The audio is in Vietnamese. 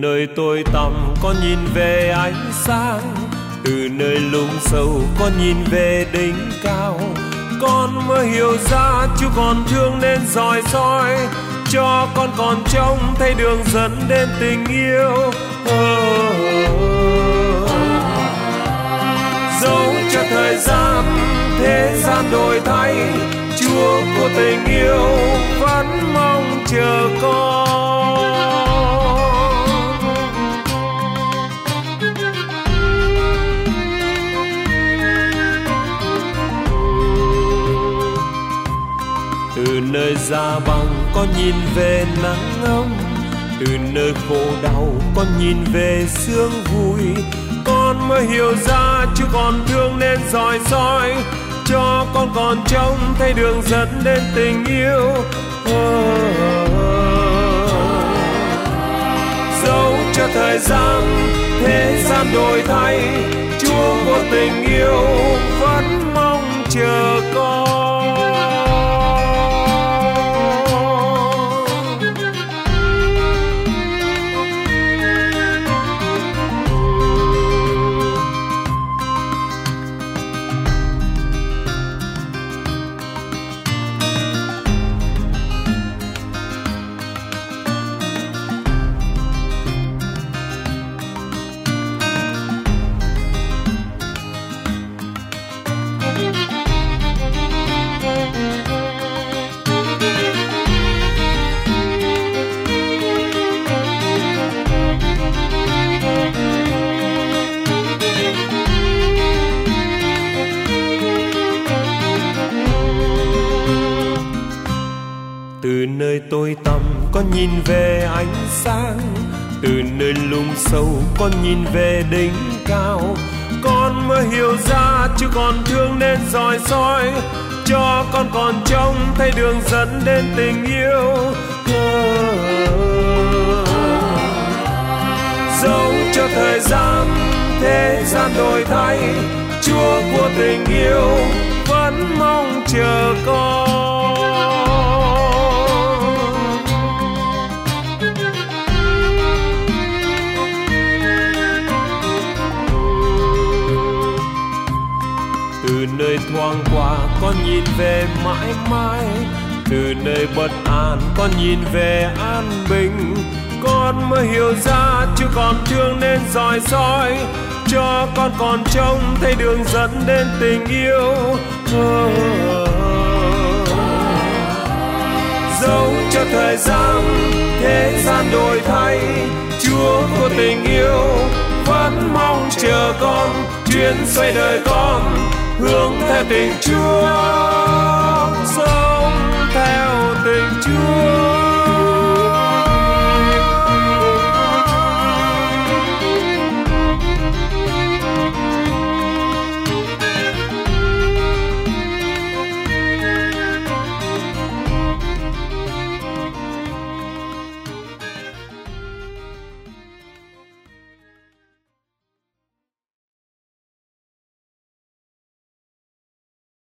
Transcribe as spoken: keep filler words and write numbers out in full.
nơi tôi tăm con nhìn về ánh sáng, từ nơi lũng sâu con nhìn về đỉnh cao. Con mới hiểu ra Chúa còn thương nên dõi dõi, cho con còn trông thấy đường dẫn đến tình yêu. Dẫu cho thời gian thế gian đổi thay, Chúa của tình yêu vẫn mong chờ con. Từ nơi da băng con nhìn về nắng ấm, từ nơi khổ đau con nhìn về sương vui. Con mới hiểu ra Chúa còn thương nên dõi dõi, cho con còn trông thấy đường dẫn đến tình yêu. Dẫu cho thời gian thế gian đổi thay, Chúa của tình yêu vẫn mong chờ con. Từ nơi tôi tăm con nhìn về ánh sáng, từ nơi lũng sâu con nhìn về đỉnh cao. Con mới hiểu ra Chúa còn thương nên dõi dõi, cho con còn trông thấy đường dẫn đến tình yêu. Dẫu cho thời gian thế gian đổi thay, Chúa của tình yêu vẫn mong chờ con. Từ nơi thoáng qua con nhìn về mãi mãi, từ nơi bất an con nhìn về an bình. Con mới hiểu ra Chúa còn thương nên dõi dõi, cho con còn trông thấy đường dẫn đến tình yêu. Dẫu cho thời gian thế gian đổi thay, Chúa của tình yêu vẫn mong chờ con. Chuyến xoay đời con hướng theo tình Chúa, sống theo tình Chúa.